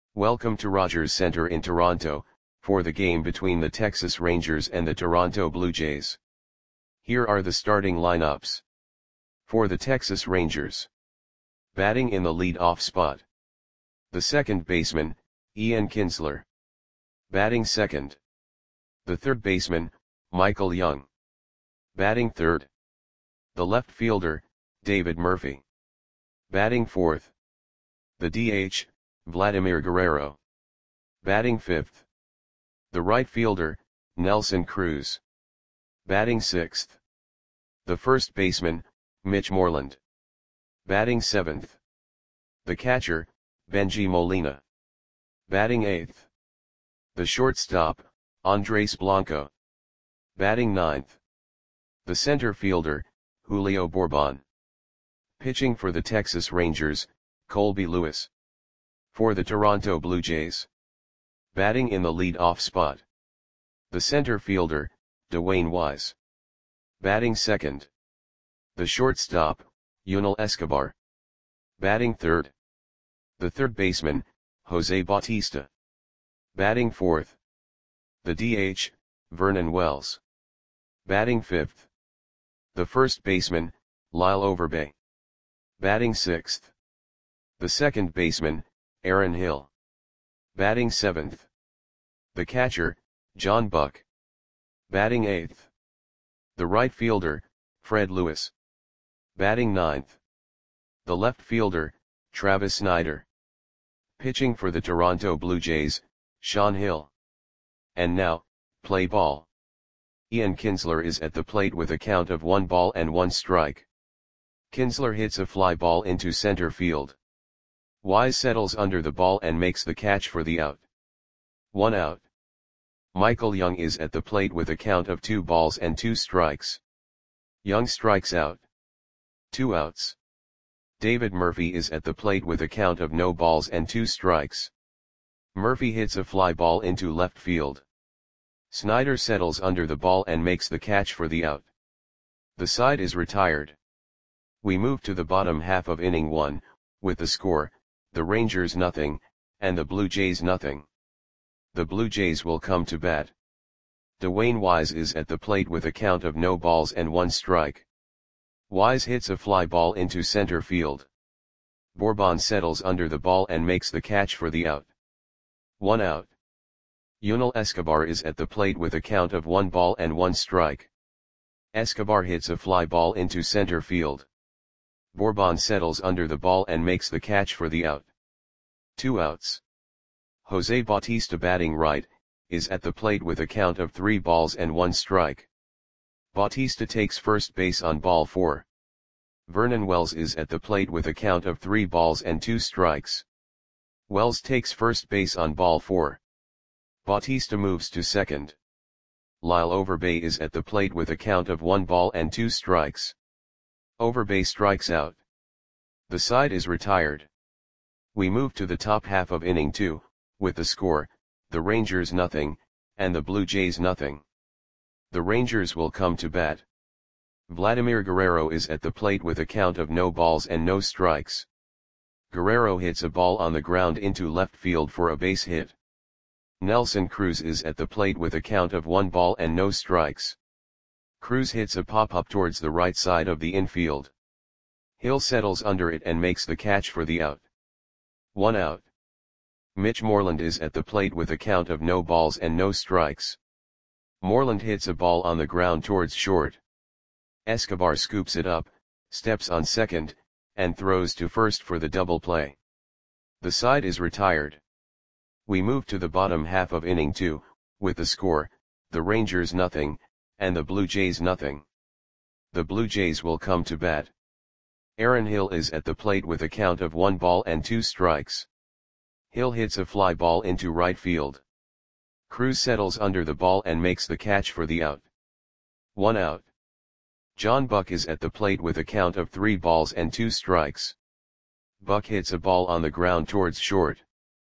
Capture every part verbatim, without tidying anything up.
Welcome to Rogers Centre in Toronto, for the game between the Texas Rangers and the Toronto Blue Jays. Here are the starting lineups. For the Texas Rangers. Batting in the lead-off spot. The second baseman, Ian Kinsler. Batting second. The third baseman, Michael Young. Batting third. The left fielder, David Murphy. Batting fourth. The D H, Vladimir Guerrero. Batting fifth. The right fielder, Nelson Cruz. Batting sixth. The first baseman, Mitch Moreland. Batting seventh. The catcher, Bengie Molina. Batting eighth. The shortstop, Andres Blanco. Batting ninth. The center fielder, Julio Bourbon. Pitching for the Texas Rangers, Colby Lewis. For the Toronto Blue Jays. Batting in the lead-off spot. The center fielder, Dwayne Wise. Batting second. The shortstop, Yunel Escobar. Batting third. The third baseman, Jose Bautista. Batting fourth. The D H, Vernon Wells. Batting fifth. The first baseman, Lyle Overbay. Batting sixth. The second baseman, Aaron Hill. Batting seventh. The catcher, John Buck. Batting eighth. The right fielder, Fred Lewis. Batting ninth. The left fielder, Travis Snider. Pitching for the Toronto Blue Jays, Sean Hill. And now, play ball. Ian Kinsler is at the plate with a count of one ball and one strike. Kinsler hits a fly ball into center field. Wise settles under the ball and makes the catch for the out. One out. Michael Young is at the plate with a count of two balls and two strikes. Young strikes out. Two outs. David Murphy is at the plate with a count of no balls and two strikes. Murphy hits a fly ball into left field. Snider settles under the ball and makes the catch for the out. The side is retired. We move to the bottom half of inning one, with the score, the Rangers nothing, and the Blue Jays nothing. The Blue Jays will come to bat. Dwayne Wise is at the plate with a count of no balls and one strike. Wise hits a fly ball into center field. Bourbon settles under the ball and makes the catch for the out. One out. Yunel Escobar is at the plate with a count of one ball and one strike. Escobar hits a fly ball into center field. Bourbon settles under the ball and makes the catch for the out. Two outs. Jose Bautista, batting right, is at the plate with a count of three balls and one strike. Bautista takes first base on ball four. Vernon Wells is at the plate with a count of three balls and two strikes. Wells takes first base on ball four. Bautista moves to second. Lyle Overbay is at the plate with a count of one ball and two strikes. Overbay strikes out. The side is retired. We move to the top half of inning two, with the score, the Rangers nothing, and the Blue Jays nothing. The Rangers will come to bat. Vladimir Guerrero is at the plate with a count of no balls and no strikes. Guerrero hits a ball on the ground into left field for a base hit. Nelson Cruz is at the plate with a count of one ball and no strikes. Cruz hits a pop-up towards the right side of the infield. Hill settles under it and makes the catch for the out. One out. Mitch Moreland is at the plate with a count of no balls and no strikes. Moreland hits a ball on the ground towards short. Escobar scoops it up, steps on second, and throws to first for the double play. The side is retired. We move to the bottom half of inning two, with the score, the Rangers nothing, and the Blue Jays nothing. The Blue Jays will come to bat. Aaron Hill is at the plate with a count of one ball and two strikes. Hill hits a fly ball into right field. Cruz settles under the ball and makes the catch for the out. One out. John Buck is at the plate with a count of three balls and two strikes. Buck hits a ball on the ground towards short.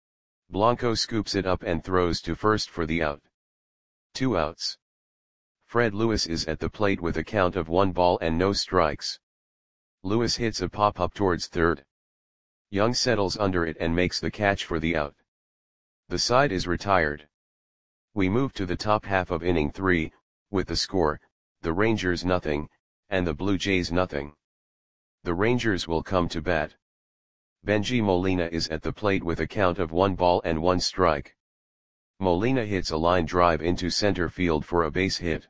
Blanco scoops it up and throws to first for the out. Two outs. Fred Lewis is at the plate with a count of one ball and no strikes. Lewis hits a pop-up towards third. Young settles under it and makes the catch for the out. The side is retired. We move to the top half of inning three, with the score, the Rangers nothing, and the Blue Jays nothing. The Rangers will come to bat. Bengie Molina is at the plate with a count of one ball and one strike. Molina hits a line drive into center field for a base hit.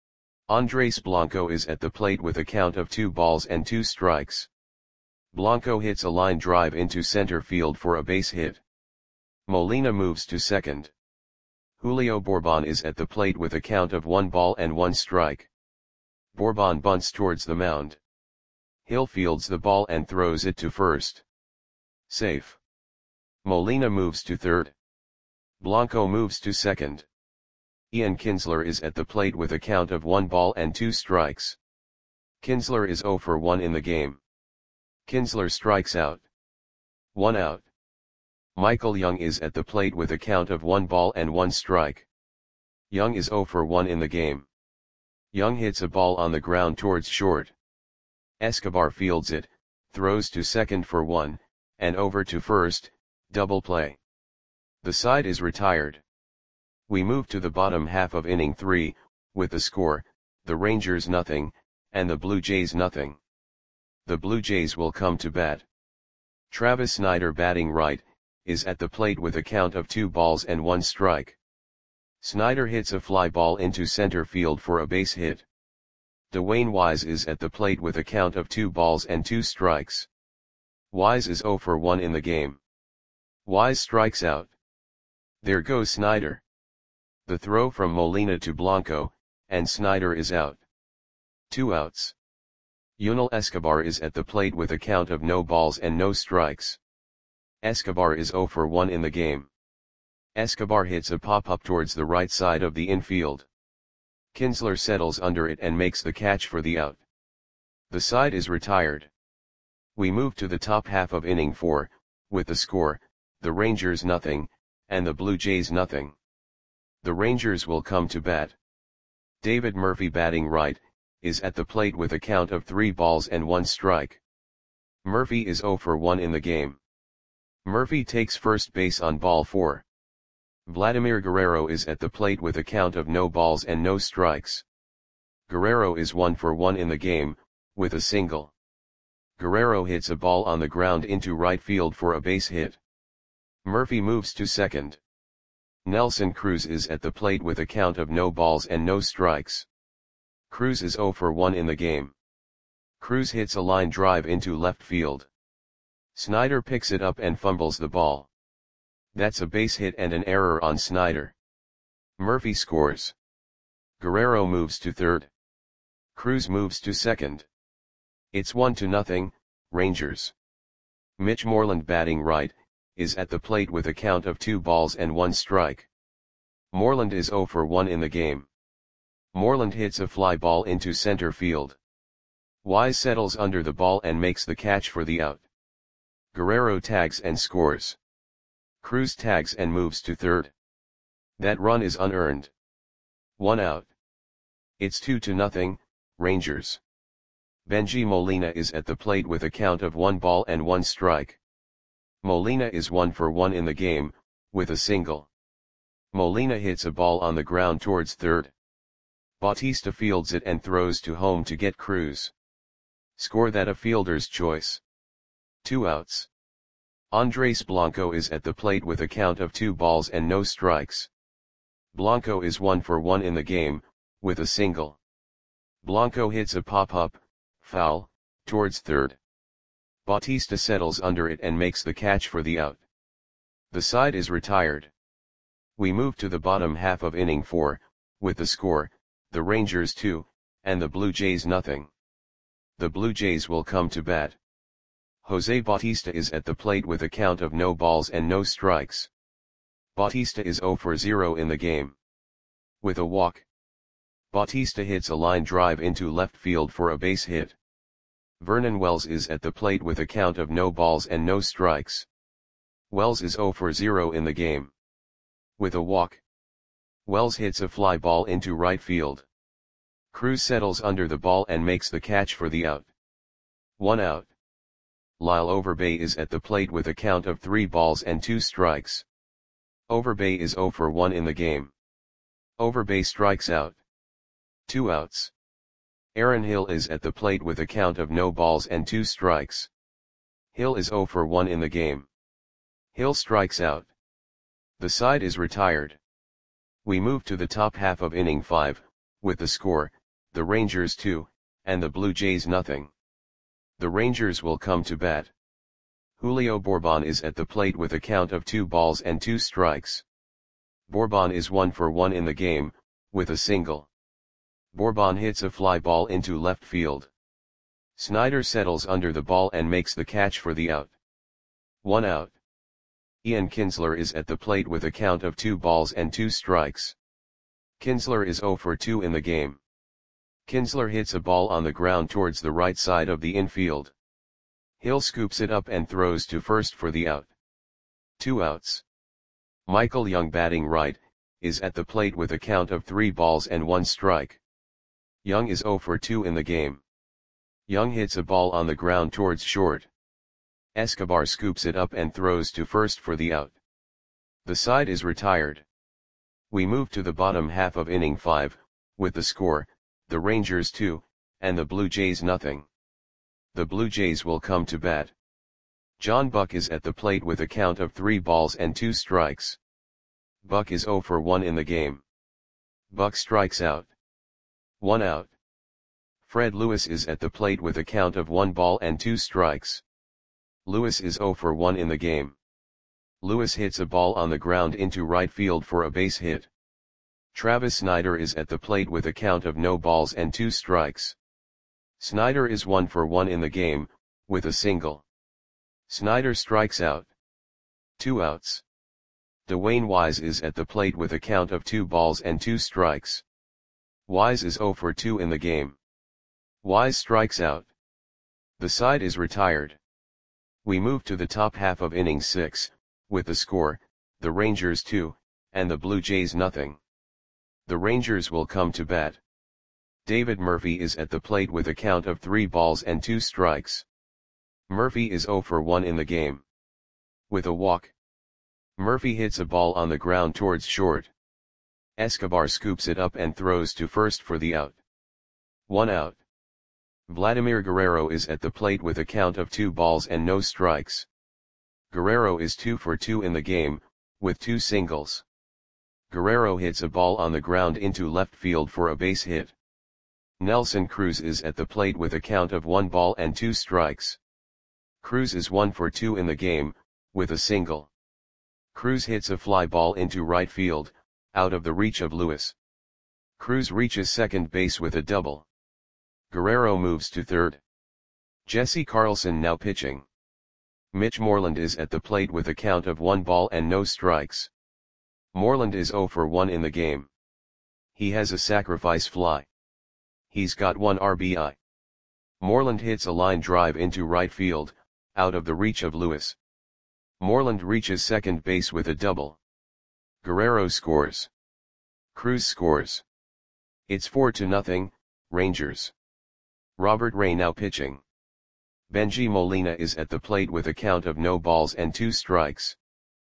Andres Blanco is at the plate with a count of two balls and two strikes. Blanco hits a line drive into center field for a base hit. Molina moves to second. Julio Bourbon is at the plate with a count of one ball and one strike. Bourbon bunts towards the mound. Hill fields the ball and throws it to first. Safe. Molina moves to third. Blanco moves to second. Ian Kinsler is at the plate with a count of one ball and two strikes. Kinsler is zero for one in the game. Kinsler strikes out. One out. Michael Young is at the plate with a count of one ball and one strike. Young is zero for one in the game. Young hits a ball on the ground towards short. Escobar fields it, throws to second for one, and over to first, double play. The side is retired. We move to the bottom half of inning three, with the score, the Rangers nothing, and the Blue Jays nothing. The Blue Jays will come to bat. Travis Snider, batting right, is at the plate with a count of two balls and one strike. Snider hits a fly ball into center field for a base hit. Dwayne Wise is at the plate with a count of two balls and two strikes. Wise is zero for one in the game. Wise strikes out. There goes Snider. The throw from Molina to Blanco, and Snider is out. Two outs. Yunel Escobar is at the plate with a count of no balls and no strikes. Escobar is zero for one in the game. Escobar hits a pop-up towards the right side of the infield. Kinsler settles under it and makes the catch for the out. The side is retired. We move to the top half of inning four, with the score, the Rangers nothing, and the Blue Jays nothing. The Rangers will come to bat. David Murphy, batting right, is at the plate with a count of three balls and one strike. Murphy is zero for one in the game. Murphy takes first base on ball four. Vladimir Guerrero is at the plate with a count of no balls and no strikes. Guerrero is one for one in the game, with a single. Guerrero hits a ball on the ground into right field for a base hit. Murphy moves to second. Nelson Cruz is at the plate with a count of no balls and no strikes. Cruz is zero for one in the game. Cruz hits a line drive into left field. Snider picks it up and fumbles the ball. That's a base hit and an error on Snider. Murphy scores. Guerrero moves to third. Cruz moves to second. It's one to nothing, Rangers. Mitch Moreland, batting right, is at the plate with a count of two balls and one strike. Moreland is zero for one in the game. Moreland hits a fly ball into center field. Wise settles under the ball and makes the catch for the out. Guerrero tags and scores. Cruz tags and moves to third. That run is unearned. One out. It's two to nothing, Rangers. Bengie Molina is at the plate with a count of one ball and one strike. Molina is one for one in the game, with a single. Molina hits a ball on the ground towards third. Bautista fields it and throws to home to get Cruz. Score that a fielder's choice. Two outs. Andres Blanco is at the plate with a count of two balls and no strikes. Blanco is one for one in the game, with a single. Blanco hits a pop-up, foul, towards third. Bautista settles under it and makes the catch for the out. The side is retired. We move to the bottom half of inning four, with the score, the Rangers two, and the Blue Jays nothing. The Blue Jays will come to bat. Jose Bautista is at the plate with a count of no balls and no strikes. Bautista is zero for zero in the game. With a walk, Bautista hits a line drive into left field for a base hit. Vernon Wells is at the plate with a count of no balls and no strikes. Wells is zero for zero in the game. With a walk, Wells hits a fly ball into right field. Cruz settles under the ball and makes the catch for the out. One out. Lyle Overbay is at the plate with a count of three balls and two strikes. Overbay is zero for one in the game. Overbay strikes out. Two outs. Aaron Hill is at the plate with a count of no balls and two strikes. Hill is zero for one in the game. Hill strikes out. The side is retired. We move to the top half of inning five, with the score, the Rangers two, and the Blue Jays nothing. The Rangers will come to bat. Julio Bourbon is at the plate with a count of two balls and two strikes. Bourbon is one for one in the game, with a single. Bourbon hits a fly ball into left field. Snyder settles under the ball and makes the catch for the out. One out. Ian Kinsler is at the plate with a count of two balls and two strikes. Kinsler is zero for two in the game. Kinsler hits a ball on the ground towards the right side of the infield. Hill scoops it up and throws to first for the out. Two outs. Michael Young, batting right, is at the plate with a count of three balls and one strike. Young is zero for two in the game. Young hits a ball on the ground towards short. Escobar scoops it up and throws to first for the out. The side is retired. We move to the bottom half of inning five, with the score, the Rangers two, and the Blue Jays nothing. The Blue Jays will come to bat. John Buck is at the plate with a count of three balls and two strikes. Buck is zero for one in the game. Buck strikes out. One out. Fred Lewis is at the plate with a count of one ball and two strikes. Lewis is zero for one in the game. Lewis hits a ball on the ground into right field for a base hit. Travis Snyder is at the plate with a count of no balls and two strikes. Snyder is one for one in the game, with a single. Snyder strikes out. Two outs. Dwayne Wise is at the plate with a count of two balls and two strikes. Wise is zero for two in the game. Wise strikes out. The side is retired. We move to the top half of inning six, with the score, the Rangers two, and the Blue Jays nothing. The Rangers will come to bat. David Murphy is at the plate with a count of three balls and two strikes. Murphy is zero for one in the game. With a walk. Murphy hits a ball on the ground towards short. Escobar scoops it up and throws to first for the out. One out. Vladimir Guerrero is at the plate with a count of two balls and no strikes. Guerrero is two for two in the game, with two singles. Guerrero hits a ball on the ground into left field for a base hit. Nelson Cruz is at the plate with a count of one ball and two strikes. Cruz is one for two in the game, with a single. Cruz hits a fly ball into right field, out of the reach of Lewis. Cruz reaches second base with a double. Guerrero moves to third. Jesse Carlson now pitching. Mitch Moreland is at the plate with a count of one ball and no strikes. Moreland is zero for one in the game. He has a sacrifice fly. He's got one R B I. Moreland hits a line drive into right field, out of the reach of Lewis. Moreland reaches second base with a double. Guerrero scores. Cruz scores. It's four to nothing, Rangers. Robert Ray now pitching. Benji Molina is at the plate with a count of no balls and two strikes.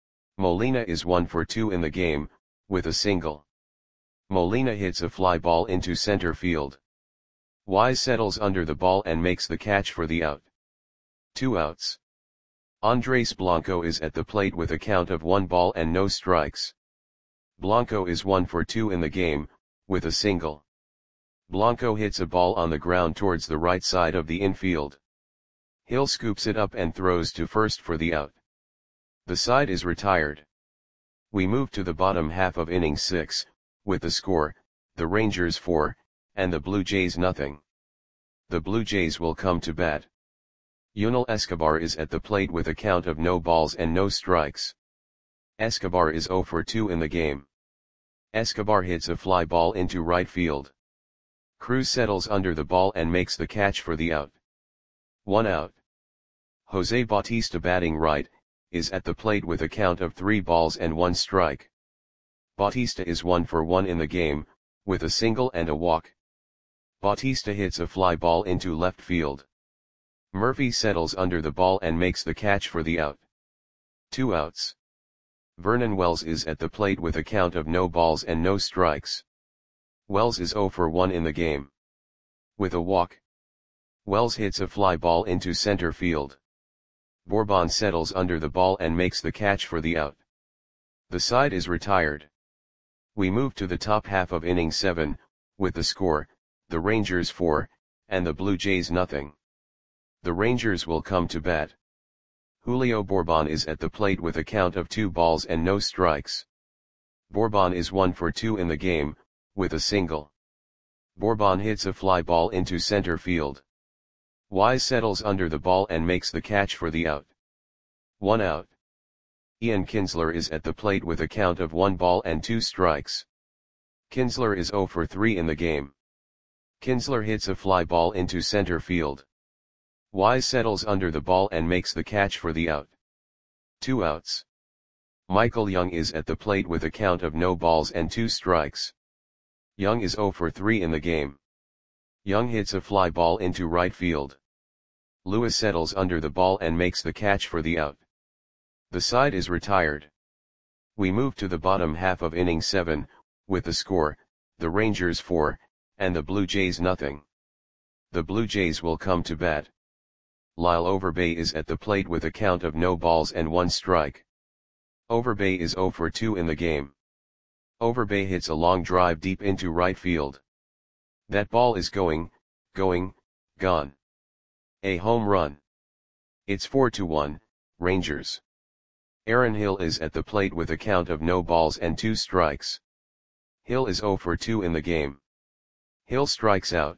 Molina is one for two in the game, with a single. Molina hits a fly ball into center field. Wise settles under the ball and makes the catch for the out. Two outs. Andres Blanco is at the plate with a count of one ball and no strikes. Blanco is one for two in the game, with a single. Blanco hits a ball on the ground towards the right side of the infield. Hill scoops it up and throws to first for the out. The side is retired. We move to the bottom half of inning six, with the score, the Rangers four, and the Blue Jays nothing. The Blue Jays will come to bat. Yunel Escobar is at the plate with a count of no balls and no strikes. Escobar is zero for two in the game. Escobar hits a fly ball into right field. Cruz settles under the ball and makes the catch for the out. One out. Jose Bautista, batting right, is at the plate with a count of three balls and one strike. Bautista is one for one in the game, with a single and a walk. Bautista hits a fly ball into left field. Murphy settles under the ball and makes the catch for the out. Two outs. Vernon Wells is at the plate with a count of no balls and no strikes. Wells is zero for one in the game. With a walk, Wells hits a fly ball into center field. Bourbon settles under the ball and makes the catch for the out. The side is retired. We move to the top half of inning seven, with the score, the Rangers four, and the Blue Jays nothing. The Rangers will come to bat. Julio Bourbon is at the plate with a count of two balls and no strikes. Bourbon is one for two in the game, with a single. Bourbon hits a fly ball into center field. Wise settles under the ball and makes the catch for the out. One out. Ian Kinsler is at the plate with a count of one ball and two strikes. Kinsler is zero for three in the game. Kinsler hits a fly ball into center field. Wise settles under the ball and makes the catch for the out. Two outs. Michael Young is at the plate with a count of no balls and two strikes. Young is zero for three in the game. Young hits a fly ball into right field. Lewis settles under the ball and makes the catch for the out. The side is retired. We move to the bottom half of inning seven, with the score, the Rangers four, and the Blue Jays nothing. The Blue Jays will come to bat. Lyle Overbay is at the plate with a count of no balls and one strike. Overbay is zero for two in the game. Overbay hits a long drive deep into right field. That ball is going, going, gone. A home run. It's four to one, Rangers. Aaron Hill is at the plate with a count of no balls and two strikes. Hill is zero for two in the game. Hill strikes out.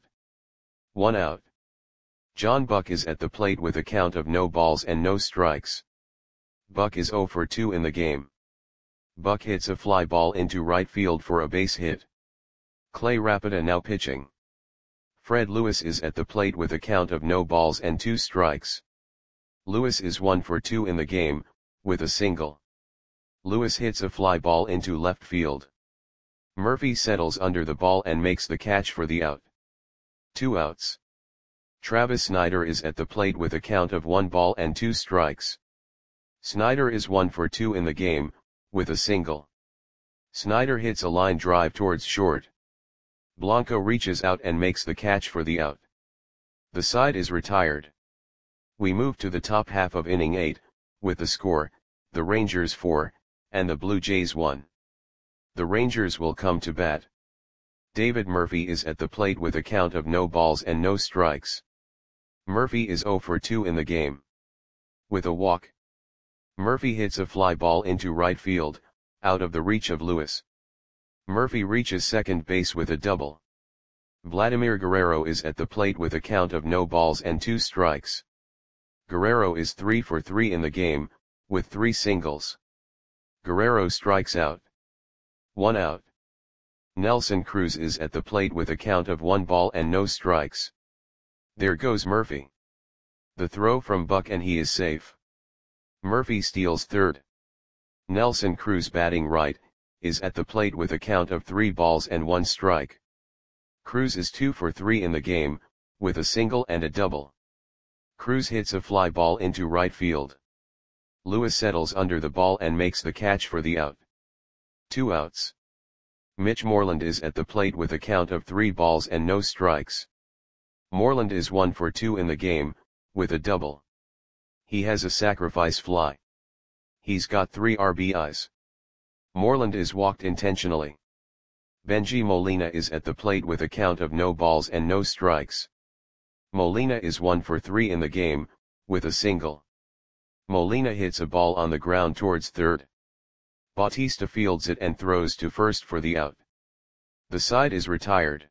One out. John Buck is at the plate with a count of no balls and no strikes. Buck is zero for two in the game. Buck hits a fly ball into right field for a base hit. Clay Rapida now pitching. Fred Lewis is at the plate with a count of no balls and two strikes. Lewis is one for two in the game, with a single. Lewis hits a fly ball into left field. Murphy settles under the ball and makes the catch for the out. Two outs. Travis Snyder is at the plate with a count of one ball and two strikes. Snyder is one for two in the game, with a single. Snyder hits a line drive towards short. Blanco reaches out and makes the catch for the out. The side is retired. We move to the top half of inning eight, with the score, the Rangers four, and the Blue Jays one. The Rangers will come to bat. David Murphy is at the plate with a count of no balls and no strikes. Murphy is zero for two in the game. With a walk, Murphy hits a fly ball into right field, out of the reach of Lewis. Murphy reaches second base with a double. Vladimir Guerrero is at the plate with a count of no balls and two strikes. Guerrero is three for three in the game, with three singles. Guerrero strikes out. One out. Nelson Cruz is at the plate with a count of one ball and no strikes. There goes Murphy. The throw from Buck and he is safe. Murphy steals third. Nelson Cruz, batting right, is at the plate with a count of three balls and one strike. Cruz is two for three in the game, with a single and a double. Cruz hits a fly ball into right field. Lewis settles under the ball and makes the catch for the out. Two outs. Mitch Moreland is at the plate with a count of three balls and no strikes. Moreland is one for two in the game, with a double. He has a sacrifice fly. He's got three R B Is. Moreland is walked intentionally. Benji Molina is at the plate with a count of no balls and no strikes. Molina is one for three in the game, with a single. Molina hits a ball on the ground towards third. Bautista fields it and throws to first for the out. The side is retired.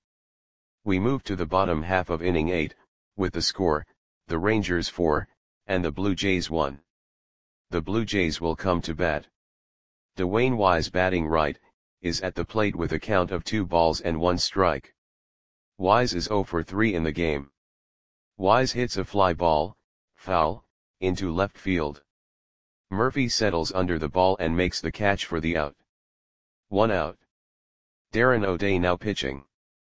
We move to the bottom half of inning eight, with the score, the Rangers four, and the Blue Jays one. The Blue Jays will come to bat. Dwayne Wise, batting right, is at the plate with a count of two balls and one strike. Wise is zero for three in the game. Wise hits a fly ball, foul, into left field. Murphy settles under the ball and makes the catch for the out. One out. Darren O'Day now pitching.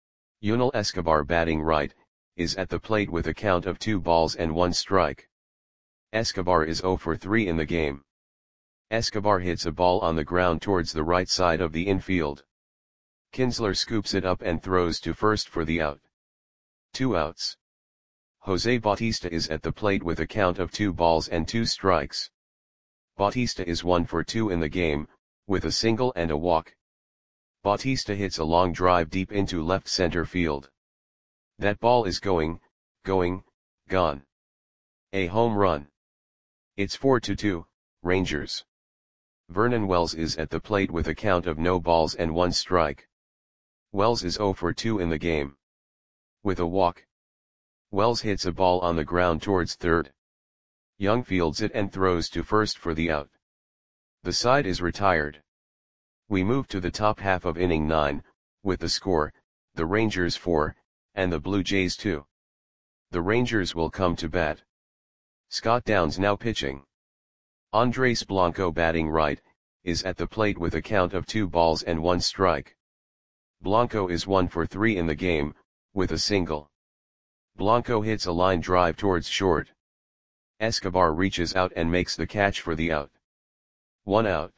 Yunel Escobar, batting right, is at the plate with a count of two balls and one strike. Escobar is zero for three in the game. Escobar hits a ball on the ground towards the right side of the infield. Kinsler scoops it up and throws to first for the out. Two outs. Jose Bautista is at the plate with a count of two balls and two strikes. Bautista is one for two in the game, with a single and a walk. Bautista hits a long drive deep into left center field. That ball is going, going, gone. A home run. It's four to two, Rangers. Vernon Wells is at the plate with a count of no balls and one strike. Wells is zero for two in the game. With a walk. Wells hits a ball on the ground towards third. Young fields it and throws to first for the out. The side is retired. We move to the top half of inning nine, with the score, the Rangers four, and the Blue Jays two. The Rangers will come to bat. Scott Downs now pitching. Andres Blanco batting right, is at the plate with a count of two balls and one strike. Blanco is one for three in the game, with a single. Blanco hits a line drive towards short. Escobar reaches out and makes the catch for the out. One out.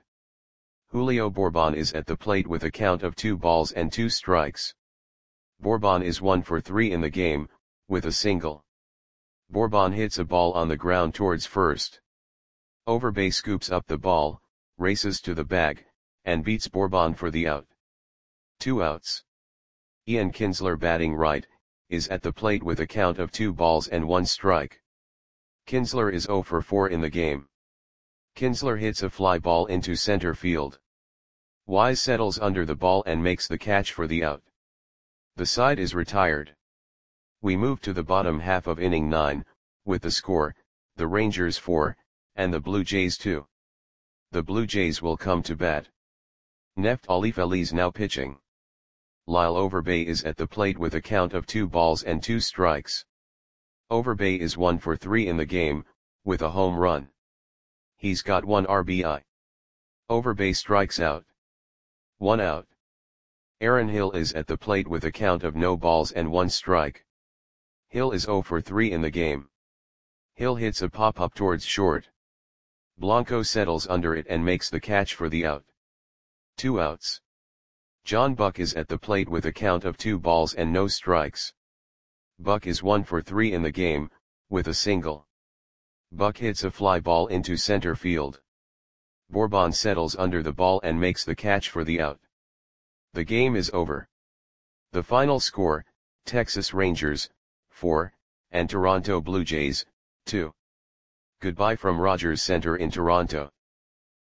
Julio Bourbon is at the plate with a count of two balls and two strikes. Bourbon is one for three in the game, with a single. Bourbon hits a ball on the ground towards first. Overbay scoops up the ball, races to the bag, and beats Bourbon for the out. Two outs. Ian Kinsler batting right, is at the plate with a count of two balls and one strike. Kinsler is zero for four in the game. Kinsler hits a fly ball into center field. Wise settles under the ball and makes the catch for the out. The side is retired. We move to the bottom half of inning nine, with the score, the Rangers four, and the Blue Jays two. The Blue Jays will come to bat. Neftali Feliz now pitching. Lyle Overbay is at the plate with a count of two balls and two strikes. Overbay is one for three in the game, with a home run. He's got one R B I. Overbay strikes out. One out. Aaron Hill is at the plate with a count of no balls and one strike. Hill is zero for three in the game. Hill hits a pop-up towards short. Blanco settles under it and makes the catch for the out. Two outs. John Buck is at the plate with a count of two balls and no strikes. Buck is one for three in the game, with a single. Buck hits a fly ball into center field. Bourbon settles under the ball and makes the catch for the out. The game is over. The final score, Texas Rangers, four, and Toronto Blue Jays, two. Goodbye from Rogers Center in Toronto.